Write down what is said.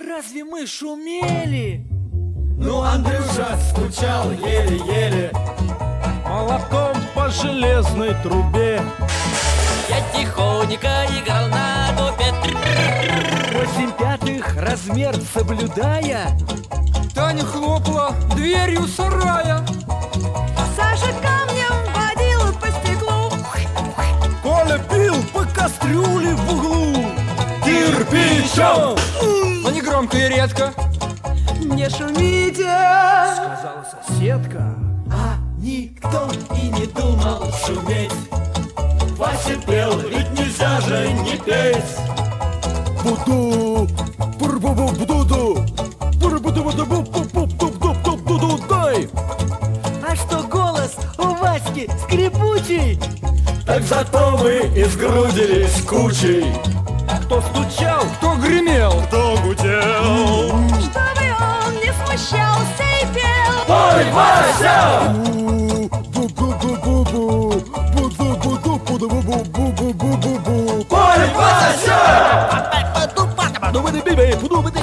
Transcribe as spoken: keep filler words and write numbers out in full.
разве мы шумели? Ну, Андрюша стучал еле-еле молотком по железной трубе. Я тихонько играл на дупе. Восемь пятых размер соблюдая, Таня хлопала дверью сарая. Саша камнем водил по стеклу. Коля бил по кастрюле в углу. кирпичом. Но не громко и редко. Не шумите, сказала соседка. А никто и не думал шуметь. Вася пел, ведь нельзя же не петь. Буду, бурбу буду, бурбу буду буду дай. А что голос у Васьки скрипучий? Так зато мы и сгрудились кучей. Кто стучал, Кто гремел? кто гудел. чтобы он не смущался и пел. Ой, Вася! Бу-бу-бу-бу-бу, буду-буду-буду-бу-бу-бу-бу-бу. Ой, Вася! Буду-буду-бу-бу-бу-бу-бу-бу-бу.